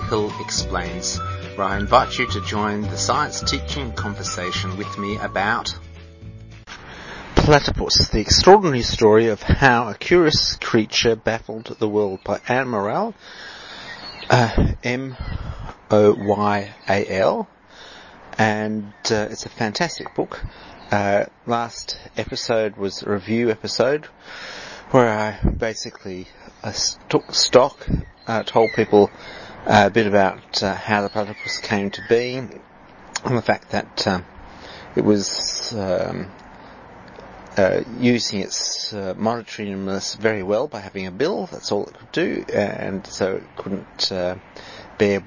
Hill Explains, where I invite you to join the science teaching conversation with me about Platypus, the extraordinary story of how a curious creature baffled the world, by Anne Moyal, M-O-Y-A-L, and it's a fantastic book. Last episode was a review episode where I basically took stock, told people a bit about how the platypus came to be, and the fact that it was using its monitoriness very well by having a bill. That's all it could do, and so it couldn't bear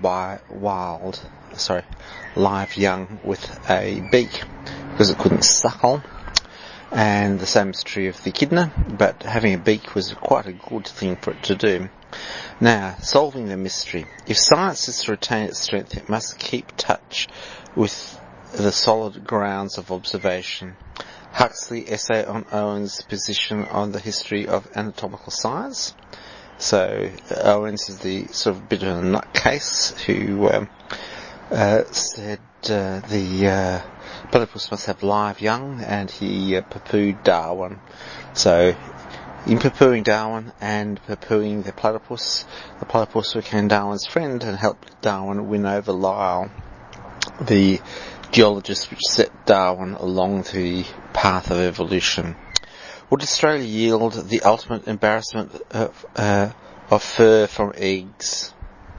live young with a beak because it couldn't suckle. And the same is true of the echidna, but having a beak was quite a good thing for it to do. Now, solving the mystery. If science is to retain its strength, it must keep touch with the solid grounds of observation. Huxley essay on Owen's position on the history of anatomical science. So, Owens is the sort of bit of a nutcase who said the platypus must have live young, and he poo-pooed Darwin. So, in poo-pooing Darwin and poo-pooing the platypus became Darwin's friend and helped Darwin win over Lyell, the geologist which set Darwin along the path of evolution. Would Australia yield the ultimate embarrassment of fur from eggs?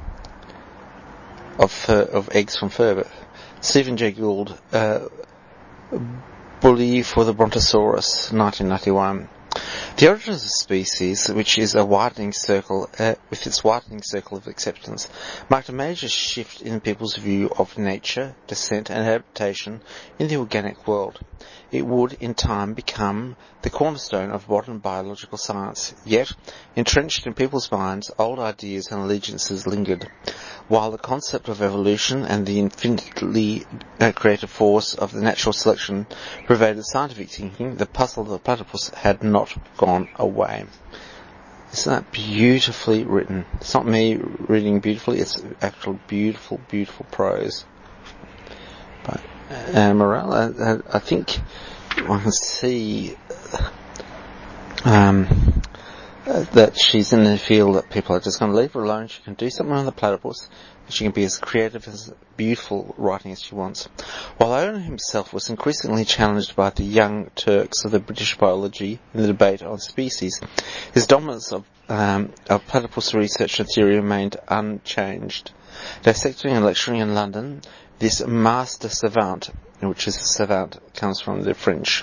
Of eggs from fur. But Stephen Jay Gould, Bully for the Brontosaurus, 1991. The origin of the species, which is a widening circle, with its widening circle of acceptance, marked a major shift in people's view of nature, descent and adaptation in the organic world. It would, in time, become the cornerstone of modern biological science. Yet, entrenched in people's minds, old ideas and allegiances lingered. While the concept of evolution and the infinitely creative force of the natural selection pervaded scientific thinking, the puzzle of the platypus had not gone away. Isn't that beautifully written? It's not me reading beautifully, it's actual beautiful, beautiful prose. But Moyal, I think one can see that she's in the field that people are just going to leave her alone. She can do something on the platypus. She can be as creative, as beautiful writing as she wants. While Owen himself was increasingly challenged by the young Turks of the British biology in the debate on species, his dominance of platypus research and theory remained unchanged. Dissecting and lecturing in London, this master savant, which is savant comes from the French,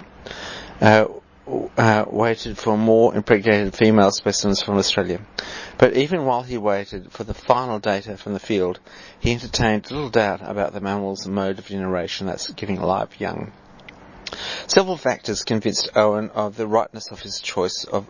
waited for more impregnated female specimens from Australia. But even while he waited for the final data from the field, he entertained little doubt about the mammal's mode of generation, that's giving live young. Several factors convinced Owen of the rightness of his choice of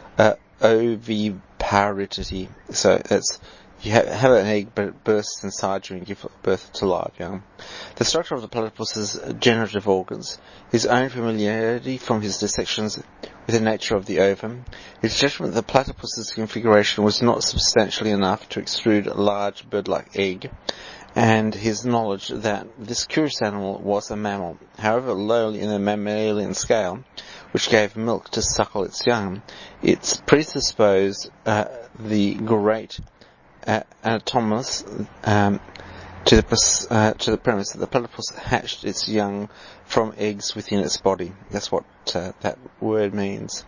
oviparidity. So that's you have an egg, but it bursts inside you and gives birth to live young. The structure of the platypus's generative organs, his own familiarity from his dissections with the nature of the ovum, his judgment that the platypus's configuration was not substantially enough to extrude a large bird-like egg, and his knowledge that this curious animal was a mammal, however lowly in the mammalian scale, which gave milk to suckle its young, it predisposed the great anatomist to the premise that the platypus hatched its young from eggs within its body. That's what that word means.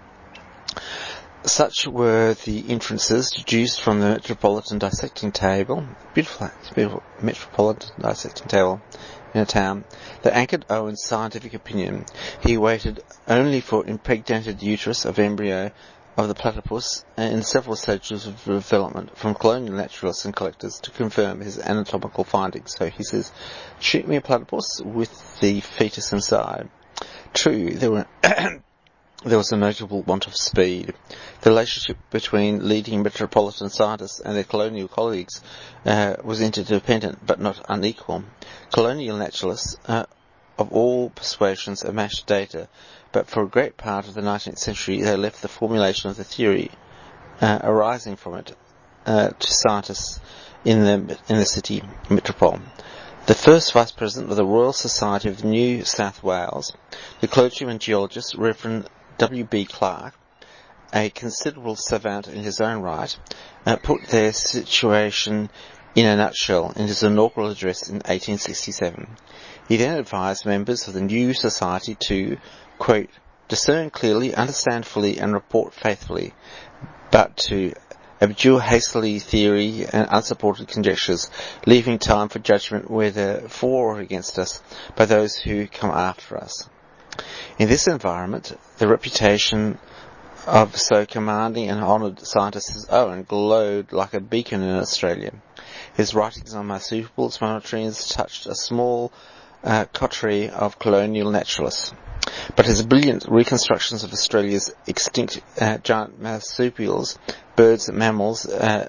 Such were the inferences deduced from the Metropolitan Dissecting Table, beautiful Metropolitan Dissecting Table in a town, that anchored Owen's scientific opinion. He waited only for impregnated uterus of embryo of the platypus in several stages of development from colonial naturalists and collectors to confirm his anatomical findings. So he says, shoot me a platypus with the fetus inside. True, there was a notable want of speed. The relationship between leading metropolitan scientists and their colonial colleagues was interdependent but not unequal. Colonial naturalists of all persuasions amassed data, but for a great part of the 19th century they left the formulation of the theory arising from it to scientists in the city metropole. The first Vice President of the Royal Society of New South Wales, the clergyman geologist Reverend W.B. Clark, a considerable savant in his own right, put their situation in a nutshell in his inaugural address in 1867. He then advised members of the new society to, quote, discern clearly, understand fully, and report faithfully, but to abjure hastily theory and unsupported conjectures, leaving time for judgment whether for or against us by those who come after us. In this environment, the reputation of so commanding and honoured scientist as Owen glowed like a beacon in Australia. His writings on marsupials, monotremes touched a small coterie of colonial naturalists. But his brilliant reconstructions of Australia's extinct giant marsupials, birds and mammals,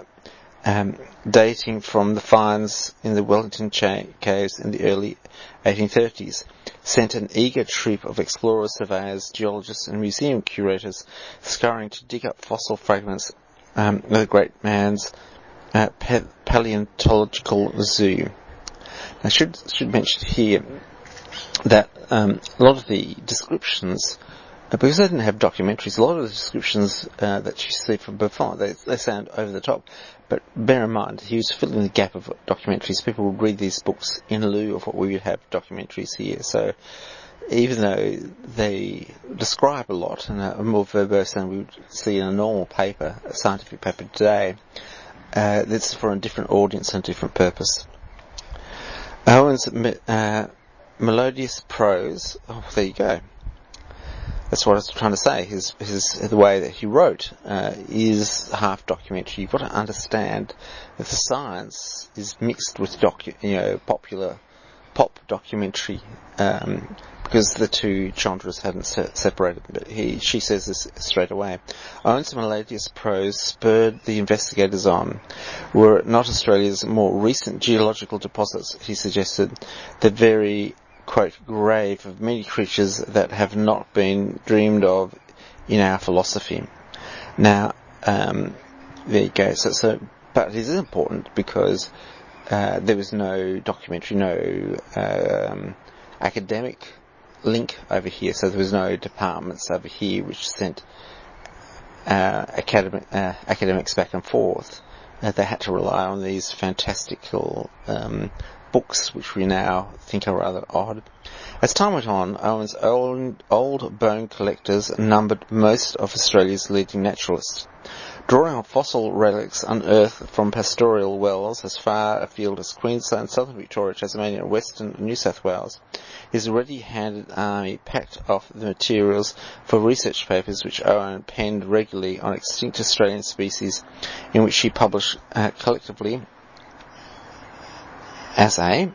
dating from the finds in the Wellington caves in the early 1830s, sent an eager troop of explorers, surveyors, geologists and museum curators scurrying to dig up fossil fragments of the great man's paleontological zoo. I should mention here that a lot of the descriptions, because they didn't have documentaries, a lot of the descriptions that you see from Buffon, they sound over the top. But bear in mind, he was filling the gap of documentaries. People would read these books in lieu of what we would have documentaries here. So even though they describe a lot and are more verbose than we would see in a normal paper, a scientific paper today, this is for a different audience and a different purpose. Owen's melodious prose, there you go. That's what I was trying to say. The way that he wrote is half documentary. You've got to understand that the science is mixed with pop documentary, because the two genres hadn't separated. But she says this straight away. Owen's melodious prose spurred the investigators on. Were it not Australia's more recent geological deposits, he suggested, the very, quote, grave of many creatures that have not been dreamed of in our philosophy. Now, there you go. But it is important because there was no documentary, no academic link over here, so there was no departments over here which sent academics back and forth. They had to rely on these fantastical books, which we now think are rather odd. As time went on, Owen's old bone collectors numbered most of Australia's leading naturalists. Drawing on fossil relics unearthed from pastoral wells as far afield as Queensland, southern Victoria, Tasmania, and western New South Wales, his ready-handed army packed off the materials for research papers which Owen penned regularly on extinct Australian species, in which he published collectively as a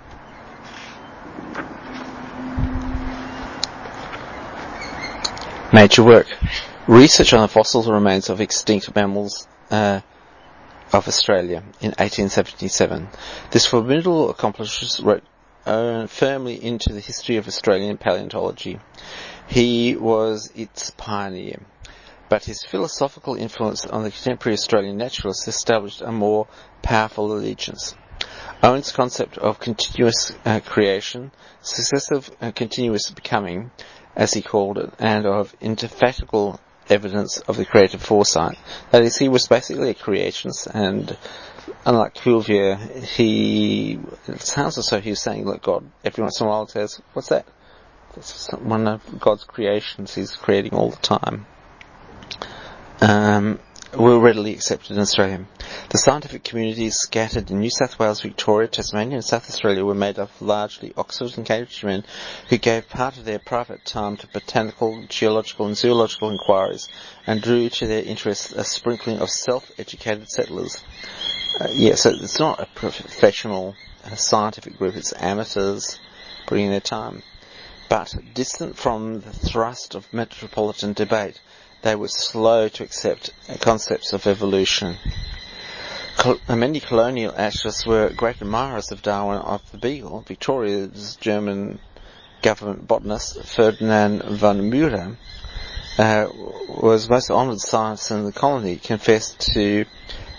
major work. Research on the fossils and remains of extinct mammals of Australia in 1877. This formidable accomplishment wrote Owen firmly into the history of Australian paleontology. He was its pioneer, but his philosophical influence on the contemporary Australian naturalists established a more powerful allegiance. Owen's concept of continuous creation, successive continuous becoming, as he called it, and of indefatigable evidence of the creative foresight. That is, he was basically a creationist, and unlike Cuvier, it sounds as though he was saying, look, God, every once in a while says, what's that? That's one of God's creations he's creating all the time. Were readily accepted in Australia. The scientific communities scattered in New South Wales, Victoria, Tasmania and South Australia were made up of largely Oxford and Cambridge men who gave part of their private time to botanical, geological and zoological inquiries and drew to their interests a sprinkling of self-educated settlers. So it's not a professional scientific group, it's amateurs putting in their time. But distant from the thrust of metropolitan debate, they were slow to accept concepts of evolution. Many colonial naturalists were great admirers of Darwin of the Beagle. Victoria's German government botanist Ferdinand von Mueller was most honoured scientist in the colony, confessed to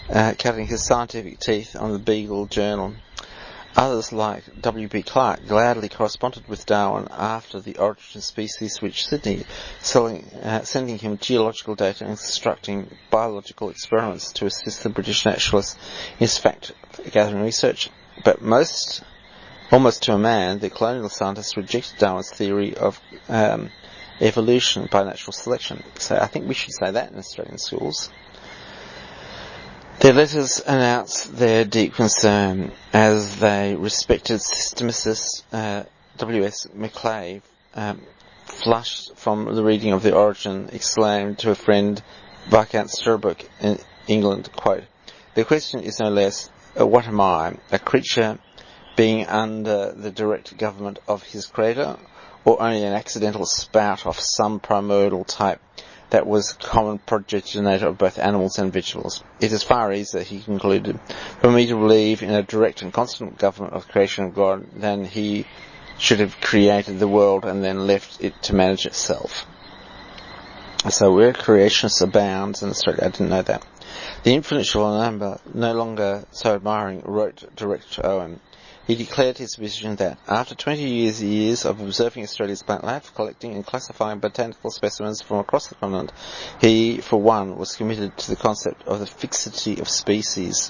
cutting his scientific teeth on the Beagle Journal. Others, like W.B. Clarke, gladly corresponded with Darwin after the Origin of Species Reached Sydney, sending him geological data and instructing biological experiments to assist the British naturalists in his fact-gathering research. But almost to a man, the colonial scientists rejected Darwin's theory of evolution by natural selection. So I think we should say that in Australian schools. Their letters announced their deep concern as they respected systemicist W.S. Macleay, flushed from the reading of The Origin, exclaimed to a friend, Viscount Stirlebrook in England, quote, "The question is no less, what am I, a creature being under the direct government of his creator, or only an accidental spout of some primordial type that was common progenitor of both animals and vegetables? It is far easier," he concluded, "for me to believe in a direct and constant government of the creation of God than he should have created the world and then left it to manage itself." So where creationists abound in Australia, I didn't know that. The influential number, no longer so admiring, wrote direct to Owen. He declared his vision that, after 20 years of observing Australia's plant life, collecting and classifying botanical specimens from across the continent, he, for one, was committed to the concept of the fixity of species.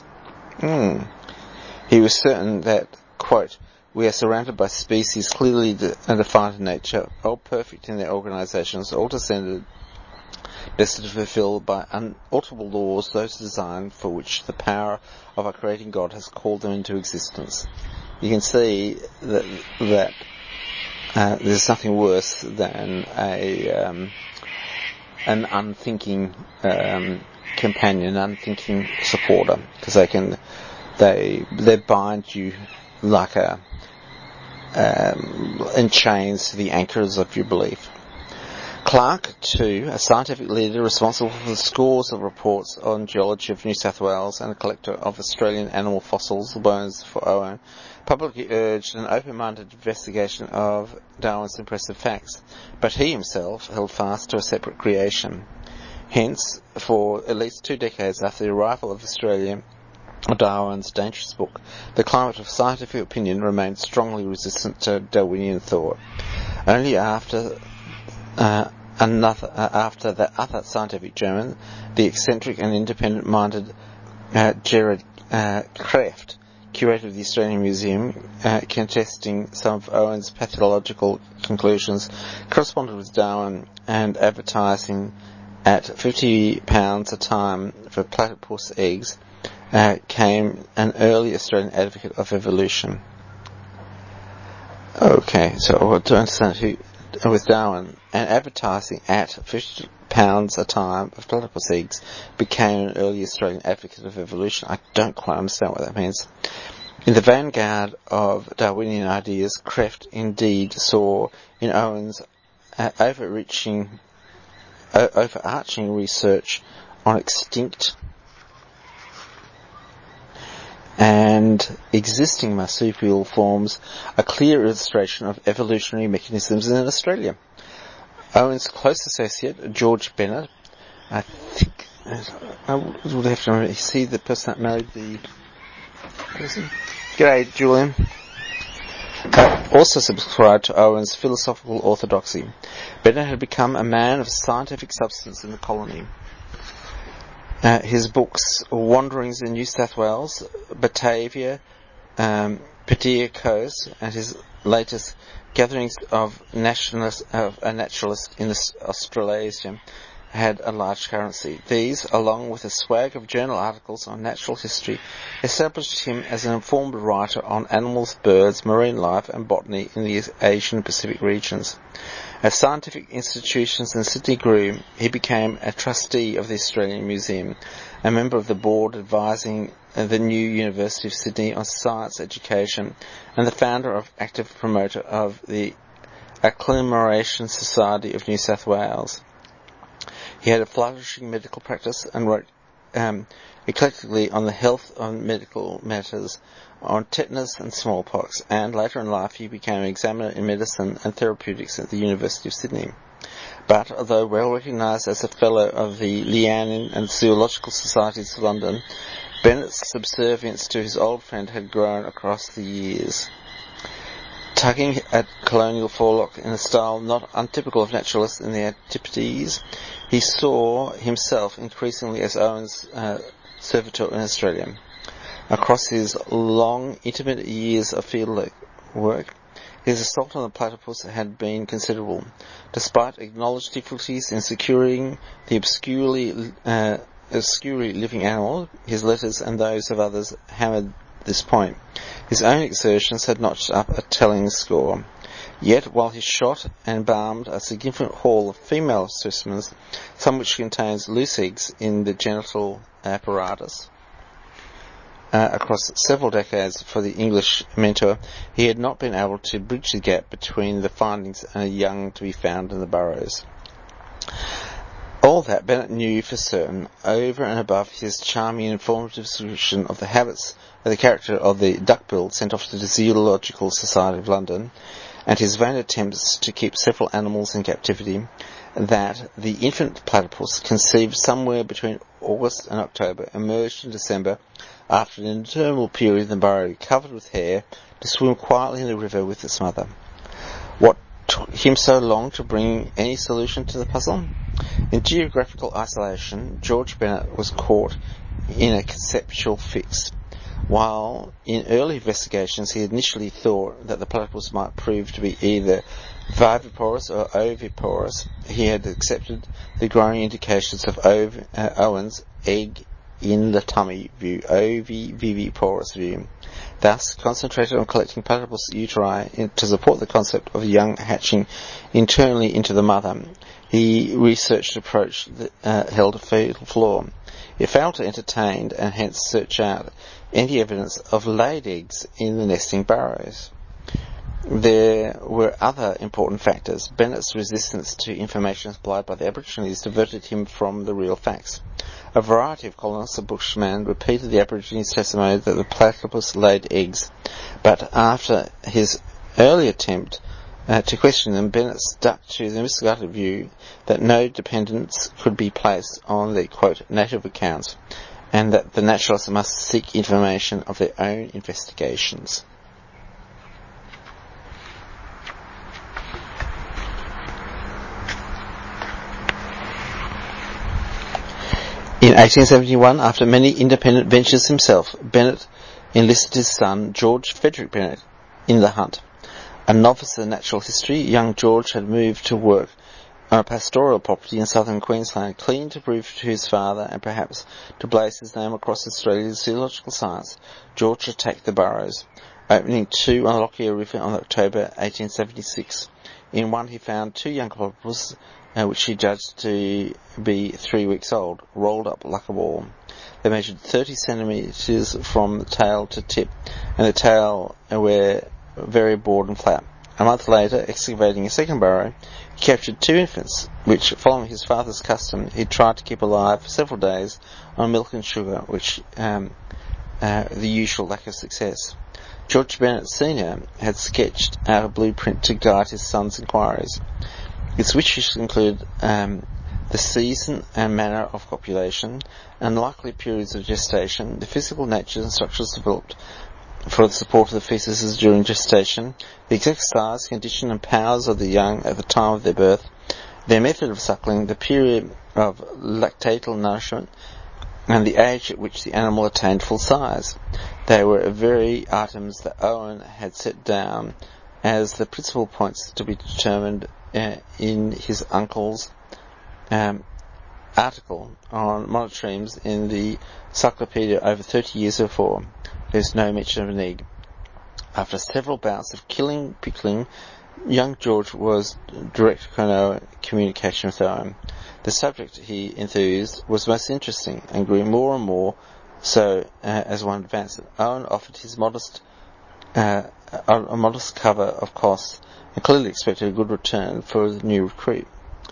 He was certain that, quote, "We are surrounded by species clearly defined in nature, all perfect in their organisations, all descended, destined to fulfill by unalterable laws those designed for which the power of our creating God has called them into existence." You can see that there's nothing worse than an unthinking companion, unthinking supporter, because they bind you like in chains to the anchors of your belief. Clarke, too, a scientific leader responsible for the scores of reports on geology of New South Wales and a collector of Australian animal fossils, bones for Owen, publicly urged an open-minded investigation of Darwin's impressive facts, but he himself held fast to a separate creation. Hence, for at least 2 decades after the arrival of Darwin's dangerous book, the climate of scientific opinion remained strongly resistant to Darwinian thought. Only after that other scientific German, the eccentric and independent-minded Gerard Krefft, curator of the Australian Museum, contesting some of Owen's pathological conclusions, corresponded with Darwin, and advertising at £50 a time for platypus eggs, came an early Australian advocate of evolution. Okay, so to understand with Darwin, and advertising at £50 a time of platypus eggs became an early Australian advocate of evolution. I don't quite understand what that means. In the vanguard of Darwinian ideas, Krefft indeed saw in Owen's overarching research on extinct and existing marsupial forms a clear illustration of evolutionary mechanisms in Australia. Owen's close associate, George Bennett, I think, I would have to remember, is he the person that married the person? G'day, Julian. Also subscribed to Owen's philosophical orthodoxy. Bennett had become a man of scientific substance in the colony. His books, Wanderings in New South Wales, Batavia, Padilla Coast, and his latest, Gatherings of a Naturalist in Australasia, had a large currency. These, along with a swag of journal articles on natural history, established him as an informed writer on animals, birds, marine life, and botany in the Asian Pacific regions. As scientific institutions in Sydney grew, he became a trustee of the Australian Museum, a member of the board advising the new University of Sydney on science education, and the founder of active promoter of the Agglomeration Society of New South Wales. He had a flourishing medical practice and wrote eclectically on the health of medical matters, on tetanus and smallpox, and later in life he became an examiner in medicine and therapeutics at the University of Sydney. But, although well recognised as a fellow of the Linnean and Zoological Societies of London Bennett's subservience to his old friend had grown across the years. Tugging at colonial forelock in a style not untypical of naturalists in the Antipodes, he saw himself increasingly as Owen's servitor in Australia. Across his long, intermittent years of field work, his assault on the platypus had been considerable. Despite acknowledged difficulties in securing the obscurely living animal, his letters and those of others hammered this point. His own exertions had notched up a telling score. Yet, while he shot and embalmed a significant haul of female specimens, some which contains loose eggs in the genital apparatus, across several decades for the English mentor, he had not been able to bridge the gap between the findings and a young to be found in the burrows. All that Bennett knew for certain, over and above his charming and informative description of the habits and the character of the duck-bill sent off to the Zoological Society of London, and his vain attempts to keep several animals in captivity, that the infant platypus, conceived somewhere between August and October, emerged in December after an interminable period in the burrow, covered with hair, to swim quietly in the river with its mother. What took him so long to bring any solution to the puzzle? In geographical isolation, George Bennett was caught in a conceptual fix. While in early investigations he initially thought that the platypus might prove to be either viviparous or oviparous, he had accepted the growing indications of Owen's egg in the tummy view, oviviparous view. Thus, concentrated on collecting platypus uteri to support the concept of a young hatching internally into the mother, he researched an approach that held a fatal flaw. It failed to entertain and hence search out any evidence of laid eggs in the nesting burrows. There were other important factors. Bennett's resistance to information supplied by the Aborigines diverted him from the real facts. A variety of colonists of Bushman repeated the Aborigines' testimony that the platypus laid eggs, but after his early attempt to question them, Bennett stuck to the misguided view that no dependence could be placed on the, quote, native accounts, and that the naturalists must seek information of their own investigations. In 1871, after many independent ventures himself, Bennett enlisted his son, George Frederick Bennett, in the hunt. A novice in natural history, young George had moved to work on a pastoral property in southern Queensland, keen to prove to his father and perhaps to blaze his name across Australia's zoological science. George attacked the burrows, opening two on the Lockyer River on October 1876. In one he found two young platypus, which he judged to be 3 weeks old, rolled up like a ball. They measured 30 centimetres from the tail to tip, and the tail were very broad and flat. A month later, excavating a second burrow, he captured two infants, which, following his father's custom, he tried to keep alive for several days on milk and sugar, which the usual lack of success. George Bennett Sr. had sketched out a blueprint to guide his son's inquiries. Its wishes include the season and manner of copulation, and likely periods of gestation, the physical nature and structures developed for the support of the fetuses during gestation, the exact size, condition and powers of the young at the time of their birth, their method of suckling, the period of lactatal nourishment, and the age at which the animal attained full size. They were very items that Owen had set down as the principal points to be determined in his uncle's article on monotremes in the Encyclopedia over 30 years before. There's no mention of an egg. After several bouts of pickling, young George was direct communication with Owen. The subject, he enthused, was most interesting and grew more and more so as one advanced. Owen offered his a modest cover of costs and clearly expected a good return for the new recruit.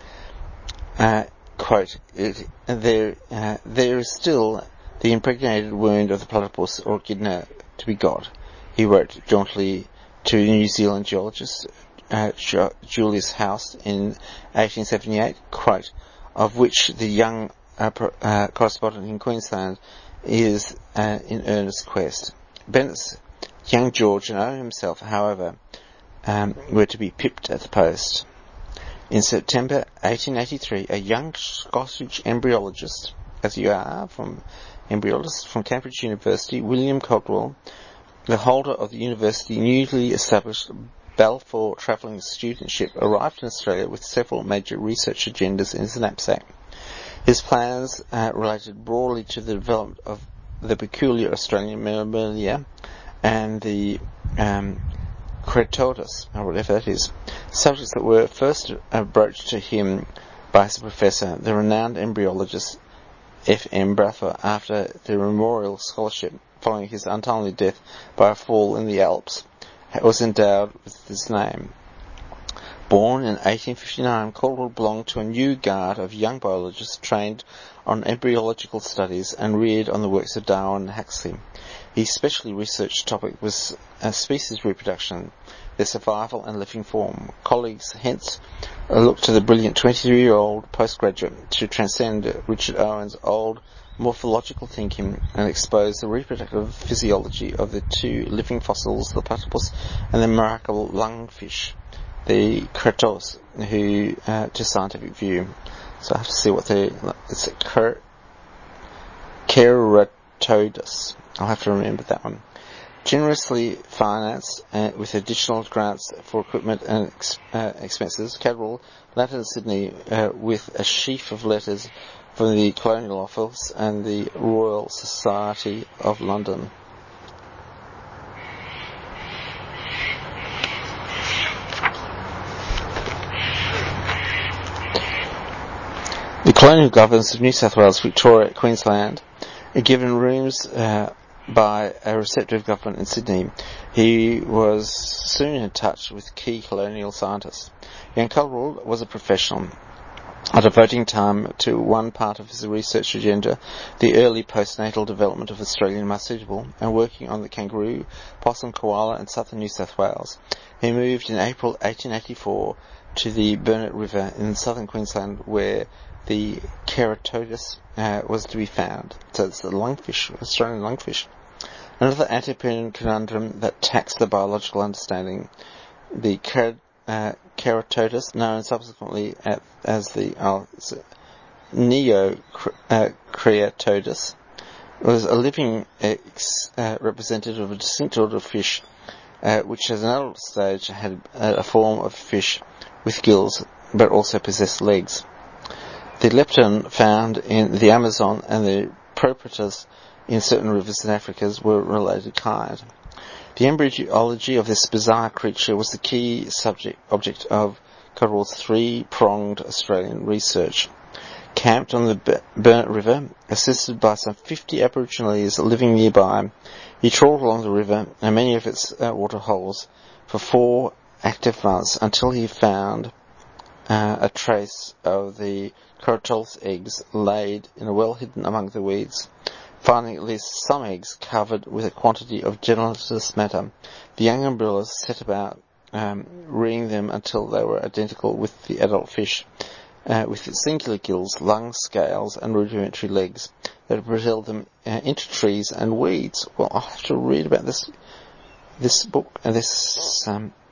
Quote, there is still the impregnated wound of the platypus or echidna to be got, he wrote jauntily to New Zealand geologist Julius House in 1878, quote, of which the young correspondent in Queensland is in earnest quest. Bennett's young George and Owen himself, however, were to be pipped at the post. In September 1883, a young Scottish embryologist, as you are, from Cambridge University, William Caldwell, the holder of the university newly established Balfour travelling studentship, arrived in Australia with several major research agendas in his knapsack. His plans related broadly to the development of the peculiar Australian mammalia and the Keratosis, or whatever that is, subjects that were first broached to him by his professor, the renowned embryologist F.M. Brathwaite, after the memorial scholarship following his untimely death by a fall in the Alps was endowed with his name. Born in 1859, Caldwell belonged to a new guard of young biologists trained on embryological studies and reared on the works of Darwin and Huxley. His specially researched topic was species reproduction, their survival and living form. Colleagues hence looked to the brilliant 23-year-old postgraduate to transcend Richard Owen's old morphological thinking and expose the reproductive physiology of the two living fossils, the platypus and the remarkable lungfish, the Keratosis, to scientific view. So I have to see what it's Keratosis. I'll have to remember that one. Generously financed with additional grants for equipment and expenses, Caldwell landed in Sydney with a sheaf of letters from the Colonial Office and the Royal Society of London. The colonial governors of New South Wales, Victoria, Queensland are given rooms by a receptive government in Sydney. He was soon in touch with key colonial scientists. Young Caldwell was a professional, devoting time to one part of his research agenda, the early postnatal development of Australian marsupial, and working on the kangaroo, possum, koala and southern New South Wales. He moved in April 1884 to the Burnett River in southern Queensland, where the Keratosis was to be found. So it's the lungfish, Australian lungfish. Another antipodean conundrum that taxed the biological understanding, the Keratosis, known subsequently as the Neokeratosis, was a living representative of a distinct order of fish, which at an adult stage had a form of fish with gills, but also possessed legs. The lepton found in the Amazon and the Proprius in certain rivers in Africa were related kind. The embryology of this bizarre creature was the key object of Caldwell's three-pronged Australian research. Camped on the Burnett River, assisted by some 50 Aborigines living nearby, he trawled along the river and many of its water holes for 4 active months until he found a trace of the Keratosis eggs laid in a well hidden among the weeds. Finding at least some eggs covered with a quantity of gelatinous matter, the young embryos set about rearing them until they were identical with the adult fish, with its singular gills, lungs, scales, and rudimentary legs that propelled them into trees and weeds. Well, I'll have to read about this book and this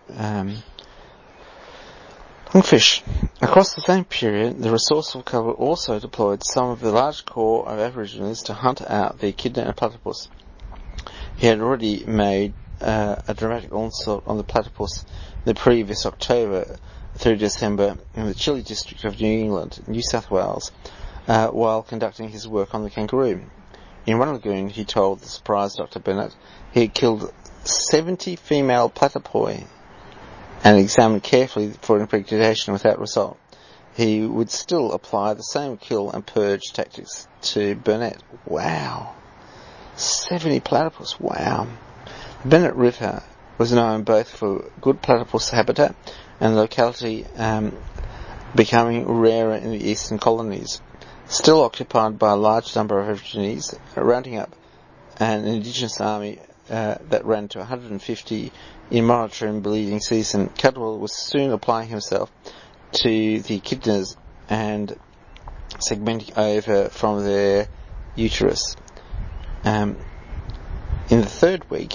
lungfish. Across the same period, the resourceful Caldwell also deployed some of the large corps of Aborigines to hunt out the echidna and platypus. He had already made a dramatic onslaught on the platypus the previous October through December in the chilly district of New England, New South Wales, while conducting his work on the kangaroo. In one lagoon, he told the surprised Dr. Bennett, he had killed 70 female platypus and examined carefully for impregnation without result. He would still apply the same kill and purge tactics to Burnett. Wow. 70 platypus, wow. The Burnett River was known both for good platypus habitat and the locality becoming rarer in the eastern colonies. Still occupied by a large number of Aborigines, rounding up an indigenous army that ran to 150 in monitoring bleeding season, Caldwell was soon applying himself to the echidnas and segmenting over from their uterus. in the third week,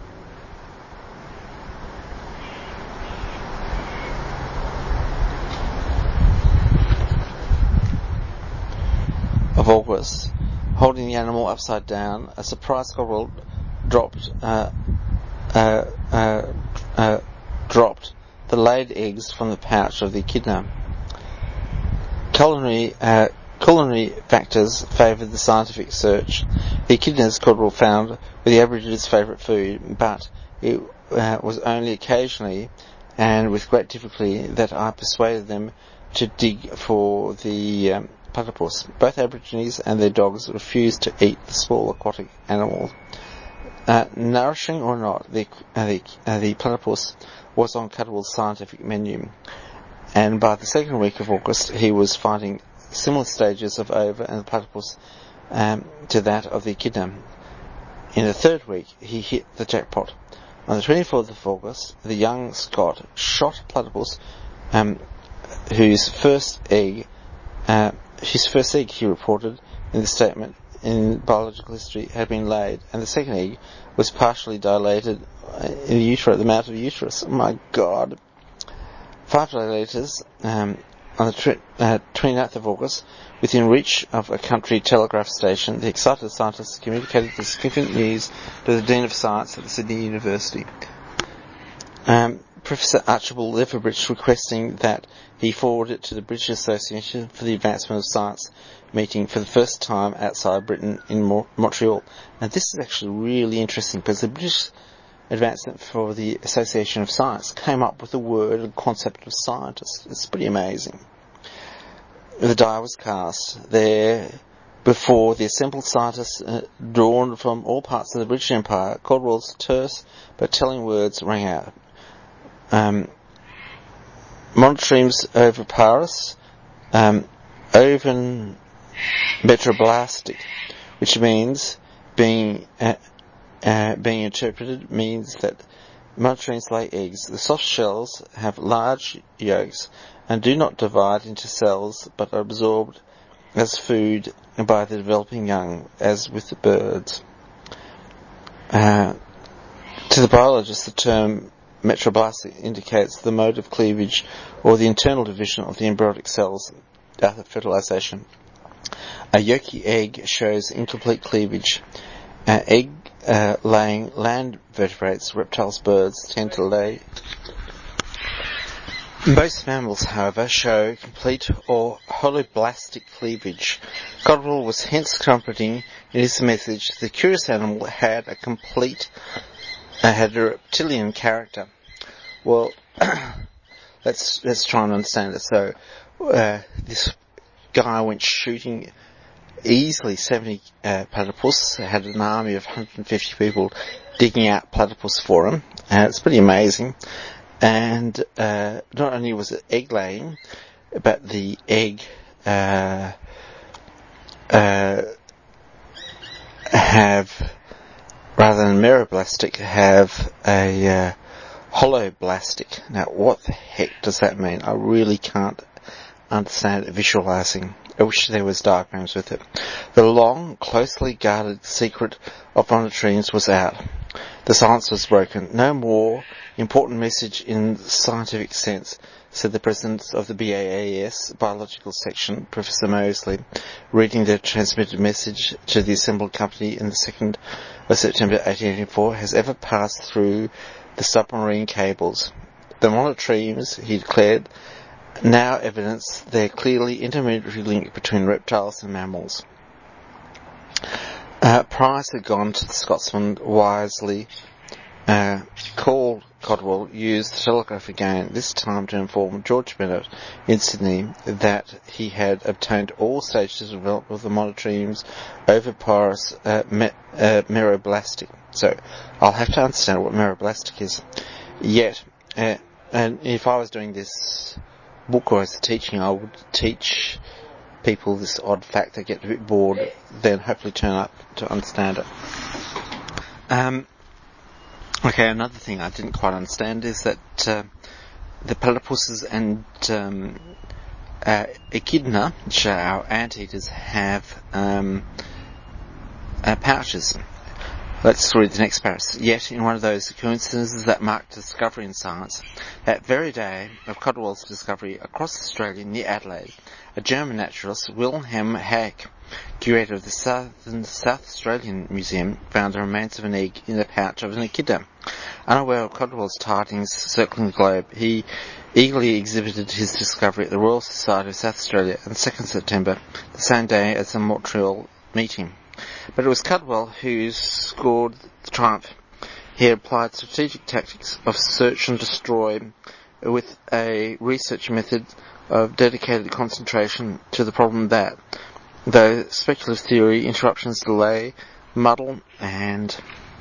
of August, holding the animal upside down, a surprise cockerel dropped the laid eggs from the pouch of the echidna. Culinary factors favoured the scientific search. The echidna's cockerel found were the Aborigines' favourite food, but it was only occasionally and with great difficulty that I persuaded them to dig for the platypus. Both Aborigines and their dogs refused to eat the small aquatic animal. Nourishing or not, the platypus was on Cudwell's scientific menu, and by the second week of August he was finding similar stages of ova and the platypus to that of the echidna. In the third week he hit the jackpot. On the 24th of August, the young Scot shot a platypus whose first egg, he reported in the statement in biological history, had been laid, and the second egg was partially dilated in the uterus, the mouth of the uterus. Oh my God. 5 days later, on the 29th of August, within reach of a country telegraph station, the excited scientists communicated the significant news to the Dean of Science at the Sydney University, Professor Archibald Leverbridge, requesting that he forward it to the British Association for the Advancement of Science meeting for the first time outside Britain in Montreal. Now this is actually really interesting because the British Advancement for the Association of Science came up with the word and concept of scientist. It's pretty amazing. The die was cast there before the assembled scientists drawn from all parts of the British Empire. Caldwell's terse but telling words rang out. Monotremes oviparous, ovum metroblastic, which means being interpreted means that monotremes lay eggs. The soft shells have large yolks and do not divide into cells but are absorbed as food by the developing young, as with the birds. To the biologist, the term metroblastic indicates the mode of cleavage or the internal division of the embryonic cells after fertilization. A yolky egg shows incomplete cleavage. Egg-laying land vertebrates, reptiles, birds, tend to lay. Most mammals, however, show complete or holoblastic cleavage. Caldwell was hence comforting in his message. The curious animal had a reptilian character. Well, let's try and understand it. So, this guy went shooting easily 70 platypus, had an army of 150 people digging out platypus for him. It's pretty amazing. And not only was it egg laying, but the egg have, rather than meroblastic, have a holoblastic. Now, what the heck does that mean? I really can't understand it visualizing. I wish there was diagrams with it. The long, closely guarded secret of monotremes was out. The silence was broken. No more important message in scientific sense, said the president of the BAAS biological section, Professor Mosley, reading the transmitted message to the assembled company in the 2nd of September 1884, has ever passed through the submarine cables. The monotremes, he declared, now evidence their clearly intermediary link between reptiles and mammals. Price had gone to the Scotsman, wisely called Caldwell, used the telegraph again, this time to inform George Bennett in Sydney that he had obtained all stages of development of the monotremes oviparous meroblastic. So, I'll have to understand what meroblastic is. Yet, and if I was doing this book or as a teaching, I would teach people this odd fact. They get a bit bored, then hopefully turn up to understand it. Okay, another thing I didn't quite understand is that the platypuses and echidna, which are our anteaters, have pouches. Let's read the next paragraph. Yet, in one of those coincidences that marked discovery in science, that very day of Caldwell's discovery across Australia near Adelaide, a German naturalist, Wilhelm Hack, curator of the South Australian Museum, found the remains of an egg in the pouch of an echidna. Unaware of Caldwell's tidings circling the globe, he eagerly exhibited his discovery at the Royal Society of South Australia on 2nd September, the same day as the Montreal meeting. But it was Caldwell who scored the triumph. He applied strategic tactics of search and destroy with a research method of dedicated concentration to the problem that, though speculative theory, interruptions, delay, muddle, and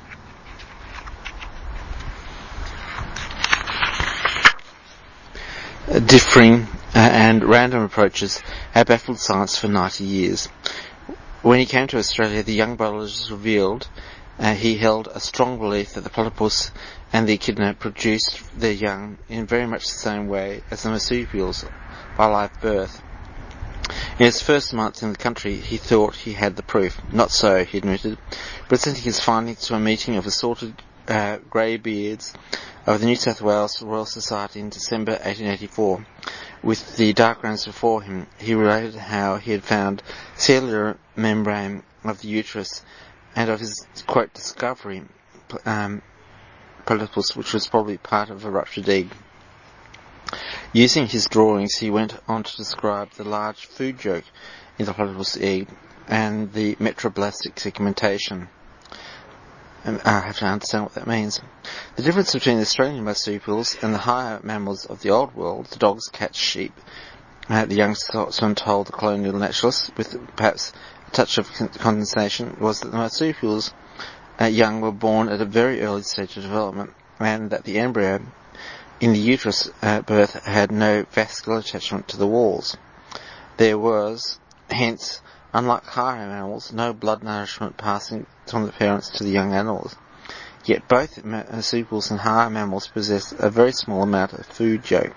differing and random approaches have baffled science for 90 years. When he came to Australia, the young biologist revealed he held a strong belief that the platypus and the echidna produced their young in very much the same way as the marsupials, by live birth. In his first month in the country, he thought he had the proof. Not so, he admitted, presenting his findings to a meeting of assorted greybeards of the New South Wales Royal Society in December 1884. With the diagrams before him, he related how he had found cellular membrane of the uterus and of his, quote, discovery, platypus, which was probably part of a ruptured egg. Using his drawings, he went on to describe the large food yolk in the platypus egg and the metroblastic segmentation. And I have to understand what that means. The difference between the Australian marsupials and the higher mammals of the Old World, the dogs, cats, sheep, the young Scotsman told the colonial naturalist, with perhaps a touch of condensation, was that the marsupials young were born at a very early stage of development, and that the embryo in the uterus at birth had no vascular attachment to the walls. There was, hence, unlike higher mammals, no blood nourishment passing from the parents to the young animals. Yet both marsupials and higher mammals possess a very small amount of food yolk.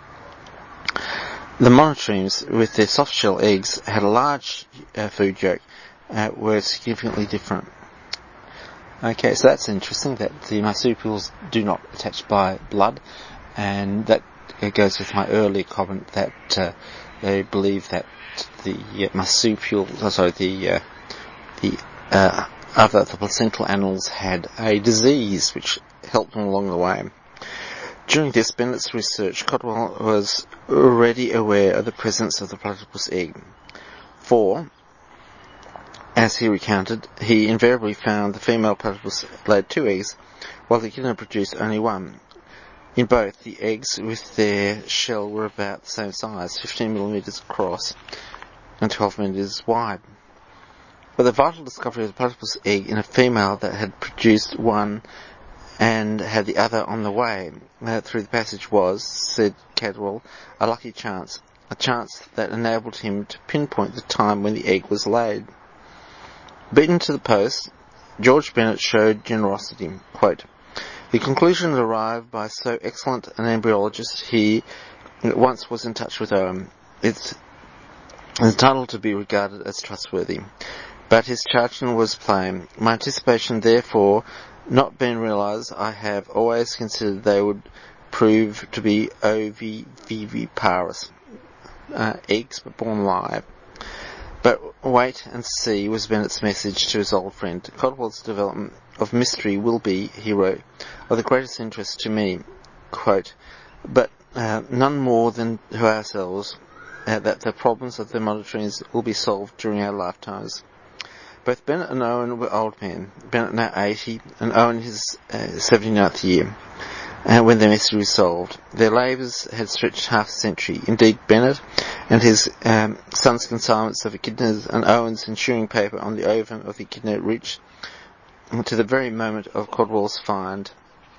The monotremes, with their soft-shell eggs, had a large food yolk, were significantly different. Okay, so that's interesting, that the marsupials do not attach by blood, and that goes with my earlier comment that they believe that the placental animals had a disease which helped them along the way. During this Bennett's research, Caldwell was already aware of the presence of the platypus egg, for, as he recounted, he invariably found the female platypus laid 2 eggs, while the echidna produced only 1. In both, the eggs with their shell were about the same size, 15 millimeters across and 12 millimeters wide. But the vital discovery of the platypus egg in a female that had produced 1 and had the other on the way through the passage was, said Caldwell, a lucky chance, a chance that enabled him to pinpoint the time when the egg was laid. Beaten to the post, George Bennett showed generosity. Quote, the conclusion arrived by so excellent an embryologist, he at once was in touch with Owen. It's entitled to be regarded as trustworthy. But his charge was plain. My anticipation, therefore, not being realised, I have always considered they would prove to be oviviparous, eggs but born live. But wait and see was Bennett's message to his old friend. Caldwell's development of mystery will be, he wrote, of the greatest interest to me, quote, but none more than to ourselves, that the problems of the monotremes will be solved during our lifetimes. Both Bennett and Owen were old men, Bennett now 80 and Owen his 79th year, when their mystery was solved. Their labours had stretched half a century. Indeed, Bennett and his son's consignments of echidnas and Owen's ensuing paper on the ovum of the echidna reached to the very moment of Caldwell's find.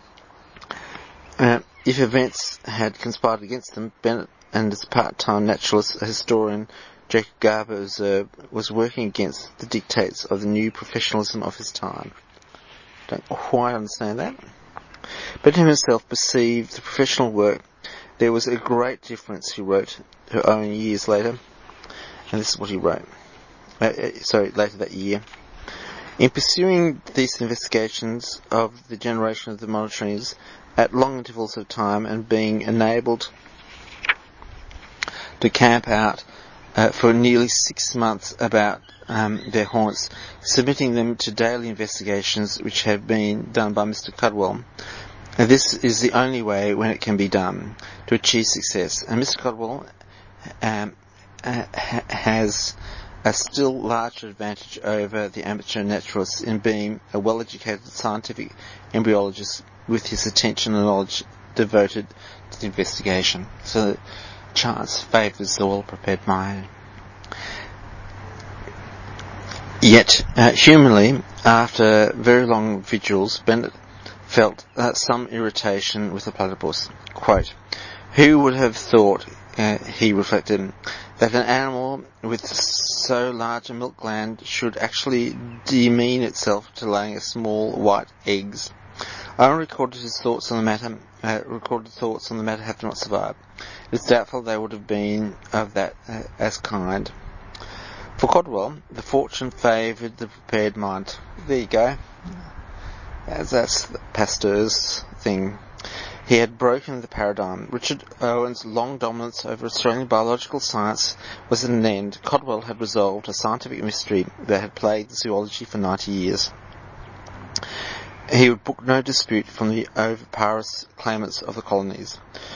If events had conspired against them, Bennett and his part-time naturalist historian Jacob Garber was working against the dictates of the new professionalism of his time. Don't quite understand that. But he himself perceived the professional work. There was a great difference, he wrote to Owen years later, and this is what he wrote. Later that year. In pursuing these investigations of the generation of the monotremes at long intervals of time and being enabled to camp out for nearly 6 months about their haunts, submitting them to daily investigations which have been done by Mr. Cudwell. And this is the only way when it can be done to achieve success. And Mr. Cudwell has a still larger advantage over the amateur naturalist in being a well-educated scientific embryologist with his attention and knowledge devoted to the investigation. So chance favours the well-prepared mind. Yet, humanly, after very long vigils, Bennett felt some irritation with the platypus. Quote, "Who would have thought," he reflected, "that an animal with so large a milk gland should actually demean itself to laying small white eggs?" I recorded his thoughts on the matter. Recorded thoughts on the matter have not survived. It's doubtful they would have been of that as kind. For Cudwell, the fortune favoured the prepared mind. There you go. That's Pasteur's thing. He had broken the paradigm. Richard Owen's long dominance over Australian biological science was at an end. Cudwell had resolved a scientific mystery that had plagued zoology for 90 years. He would brook no dispute from the oviparous claimants of the colonies.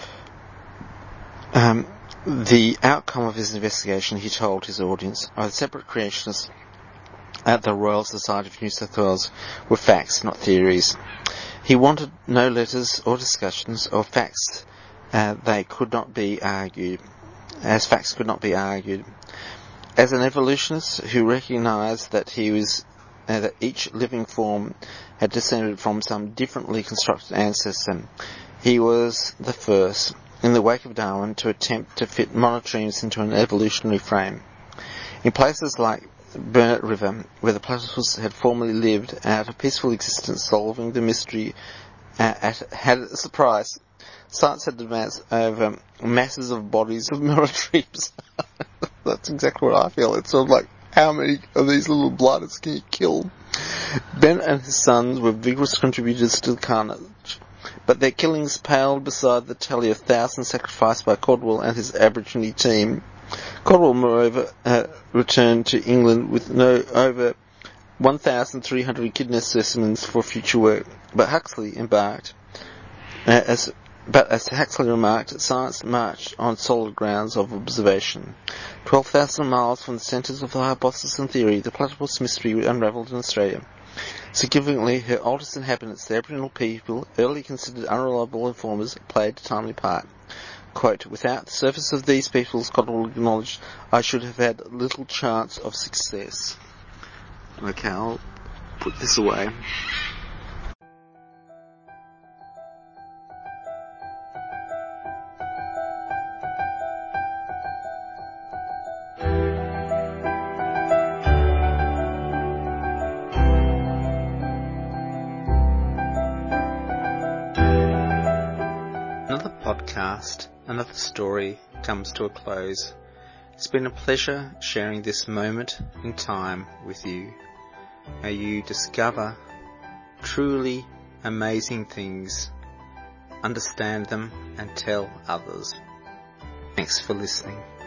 The outcome of his investigation, he told his audience, are the separate creationists at the Royal Society of New South Wales were facts, not theories. He wanted no letters or discussions or facts. They could not be argued, as facts could not be argued. As an evolutionist who recognised that that each living form had descended from some differently constructed ancestor, he was the first, in the wake of Darwin, to attempt to fit monotremes into an evolutionary frame. In places like Burnett River, where the platypus had formerly lived out a peaceful existence solving the mystery had its price, science had advanced over masses of bodies of monotremes. That's exactly what I feel. It's sort of like, how many of these little blighters can you kill? Ben and his sons were vigorous contributors to the carnage, but their killings paled beside the tally of thousands sacrificed by Cudwell and his Aborigine team. Cudwell, moreover, returned to England with over 1,300 echidna specimens for future work. But Huxley embarked. As Huxley remarked, science marched on solid grounds of observation. 12,000 miles from the centres of the hypothesis and theory, the platypus mystery unravelled in Australia. Significantly, her oldest inhabitants, the Aboriginal people, early considered unreliable informers, played a timely part. Quote, "Without the service of these peoples," Cudwell acknowledged, "I should have had little chance of success." Okay, I'll put this away. Another podcast, another story comes to a close. It's been a pleasure sharing this moment in time with you. May you discover truly amazing things, understand them, and tell others. Thanks for listening.